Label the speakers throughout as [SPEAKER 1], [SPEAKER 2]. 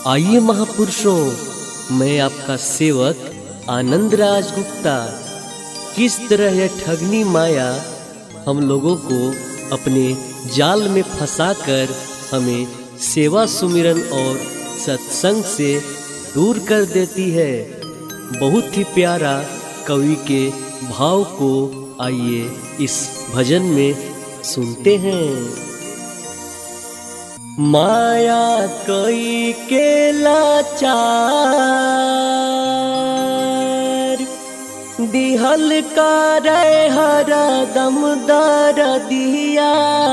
[SPEAKER 1] आइए महापुरुषों, मैं आपका सेवक आनंद राज गुप्ता किस तरह यह ठगनी माया हम लोगों को अपने जाल में फंसाकर हमें सेवा सुमिरन और सत्संग से दूर कर देती है। बहुत ही प्यारा कवि के भाव को आइए इस भजन में सुनते हैं। माया कोई के लाचार दिहल का रे हर दम दर दिया।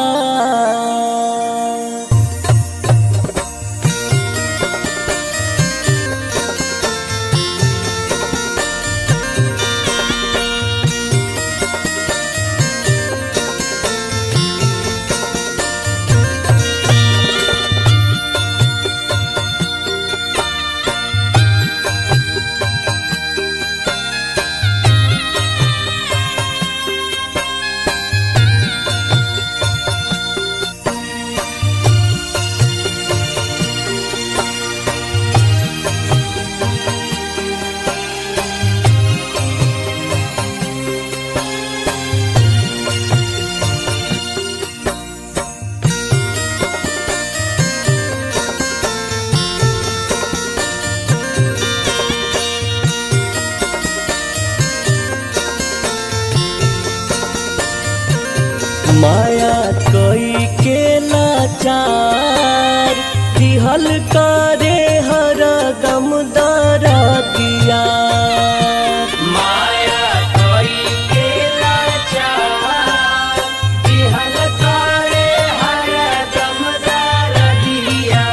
[SPEAKER 1] माया कोई के लाचार दिहल करे हर दम दर दिया।
[SPEAKER 2] माया कोई के लाचार दिहल करे हर दम दर दिया।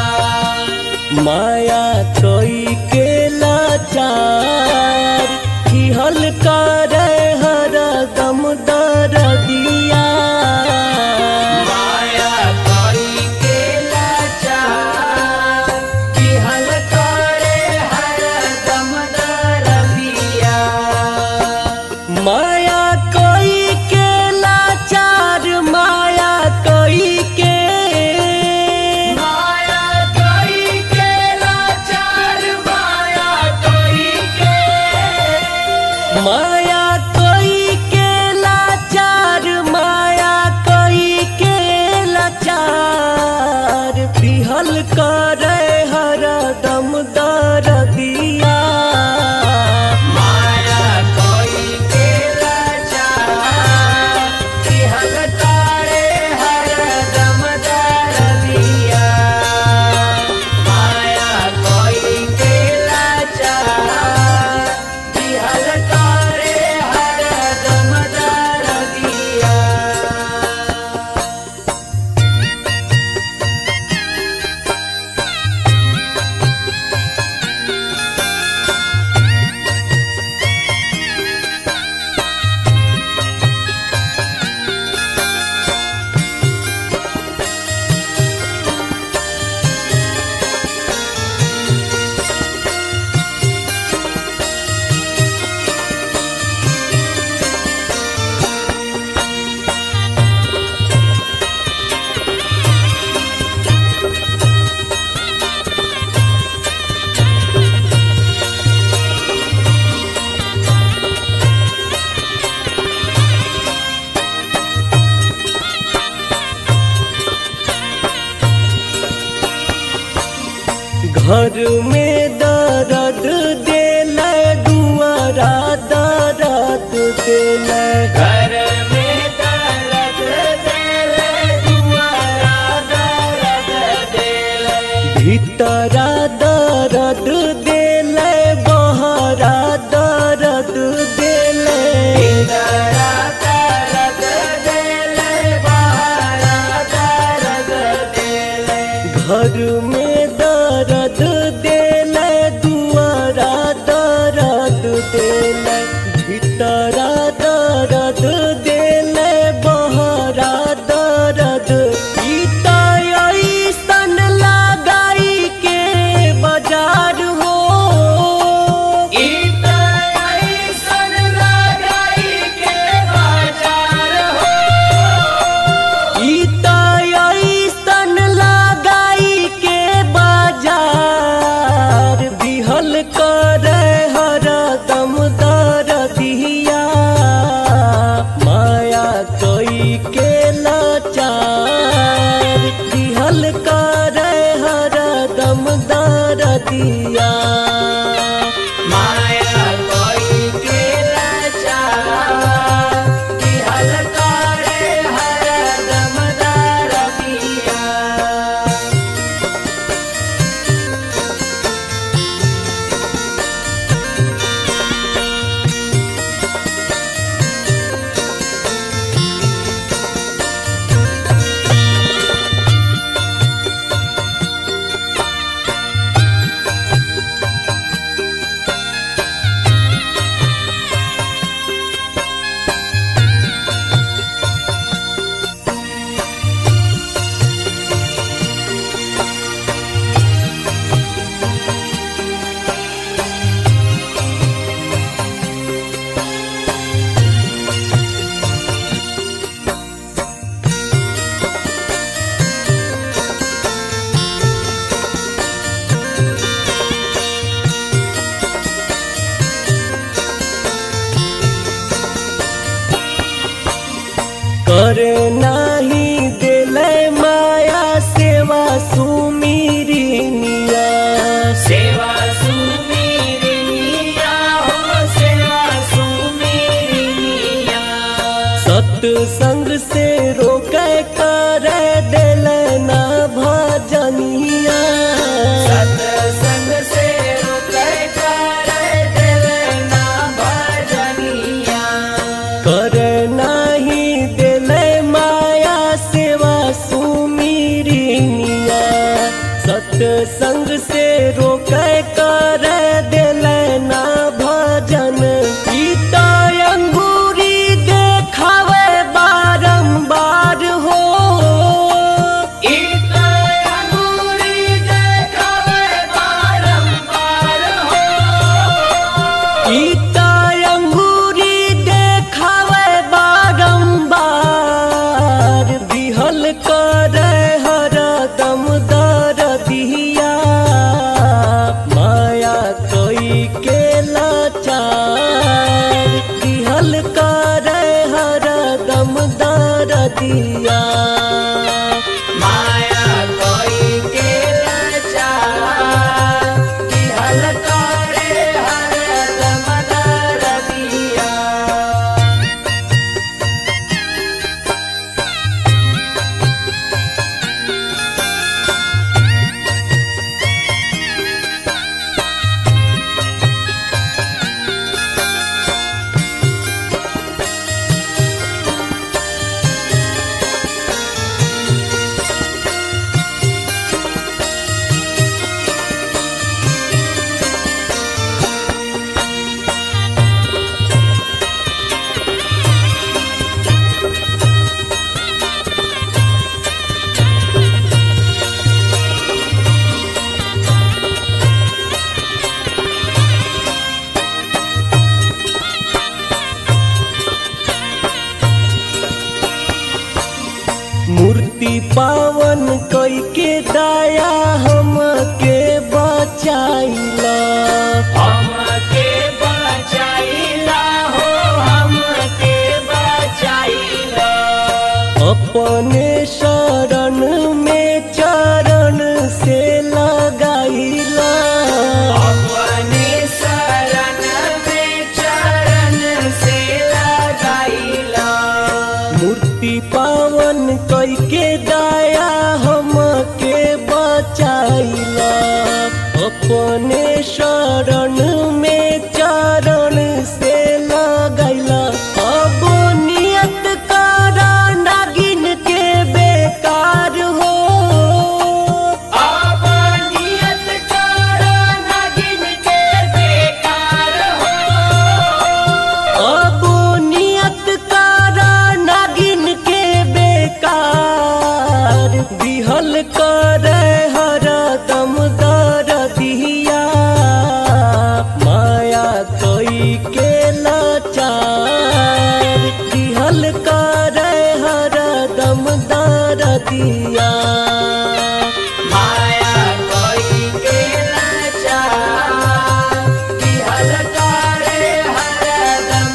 [SPEAKER 1] माया कोई के लाचार दिहल करे हर दम दर दिया। माया कोई के लाचार माया कोई के
[SPEAKER 2] लाचार माया कोई के
[SPEAKER 1] माया कोई के लाचार माया कोई के लाचार दिहल करे हर दम दर दिया। घर में दर्द देले दुआरा दर्द देले।
[SPEAKER 2] घर में दर्द देले दुआरा दर्द देले।
[SPEAKER 1] भीतरा दर्द देले बहरा दर्द देले।
[SPEAKER 2] भीतरा दर्द देले बहरा दर्द देले।
[SPEAKER 1] घर में दर्द देले दुआरा दर्द देले। भीतरा दर्द देले बहरा दर्द। गीता ऐसन लगाई के बाजार हो।
[SPEAKER 2] गीता ऐसन लगाई के बाजार हो।
[SPEAKER 1] गीता ऐसन लगाई के बाजार। दरदिया।
[SPEAKER 2] माया कोई के लाचार दिहल करे हरदम दरदिया।
[SPEAKER 1] करे नाही देले माया सेवा सुमिरिनिया।
[SPEAKER 2] सेवा सुमिरिनिया हो सेवा सुमिरिनिया।
[SPEAKER 1] सत्संग से रोके करे देले ना भजनिया।
[SPEAKER 2] सत्संग से रोके करे देले ना भजनिया।
[SPEAKER 1] करे नाही देले माया सेवा सुमिरिनिया। सत्संग से रोके करे देले ना भजन। गीता अंगूरी देखावे बारंबार हो।
[SPEAKER 2] गीता अंगूरी देखावे बारंबार हो।
[SPEAKER 1] गीता अंगूरी देखावे बारंबार। दिहल करे हरदम दरदिया। माया कोई के लाचार दिहल करे हरदम दरदिया।
[SPEAKER 2] माया कोई के लाचार दिहल करे हरदम दरदिया।
[SPEAKER 1] मूर्ति पावन कई के दया हमके बचाइला।
[SPEAKER 2] हमके बचाइला हो हमके बचाइला।
[SPEAKER 1] अपने शरण में चरण से लगाइला।
[SPEAKER 2] अपने शरण में चरण से लगाइला।
[SPEAKER 1] मूर्ति पावन कई के दया हमके बचाइला। अपने शरण में चरण से लगाइला। अब नियत करा नागिन के बेकार हो।
[SPEAKER 2] अब नियत करा नागिन के बेकार हो।
[SPEAKER 1] अब नियत करा नागिन के बेकार। दिहल करे हरदम दरदिया। माया कोई के लाचार दिहल करे हरदम दरदिया।
[SPEAKER 2] माया कोई के लाचार दिहल करे हरदम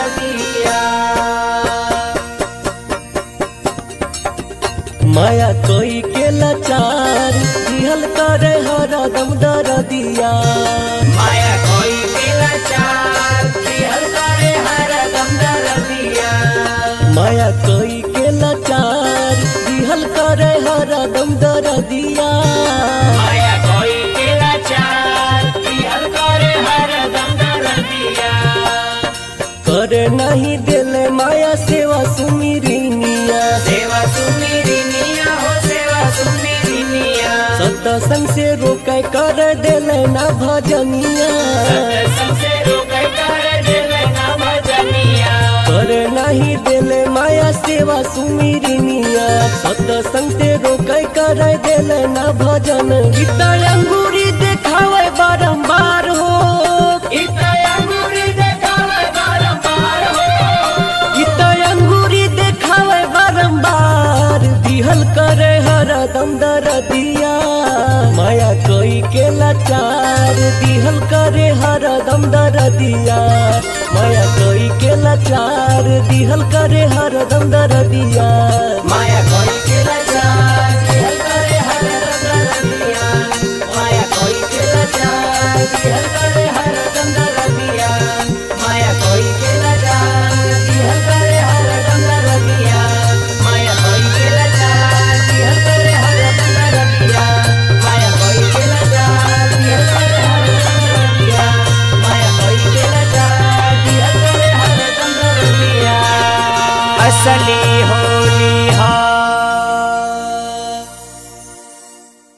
[SPEAKER 2] दरदिया।
[SPEAKER 1] माया कोई के लाचार दिहल करे हरदम दरदिया।
[SPEAKER 2] माया कोई के लाचार दिहल करे हरदम दरदिया।
[SPEAKER 1] माया कोई के लाचार दिहल करे हरदम दरदिया।
[SPEAKER 2] माया कोई के लाचार दिहल करे हरदम दरदिया।
[SPEAKER 1] करे नहीं दिले माया सेवा सुमिरिनिया।
[SPEAKER 2] सेवा सुमिरिनिया हो सेवा सुमिरिनिया।
[SPEAKER 1] सत्संग से रोके कर दिले ना भजनिया।
[SPEAKER 2] सत्संग से रोके कर दिले ना भजनिया।
[SPEAKER 1] करे नहीं दिले माया सेवा सुमिरिनिया। सत्संग से रोके कर दिले ना भजन। गीता अंगूरी देखावे बारंबार हो।
[SPEAKER 2] गीता अंगूरी देखावे बारंबार हो।
[SPEAKER 1] गीता अंगूरी देखावे बारंबार दिहल करे हरदम दरदिया। माया कोई के लाचार दिहल करे हरदम दरदिया। माया कोई के लाचार दिहल करे हरदम दरदिया।
[SPEAKER 2] माया कोई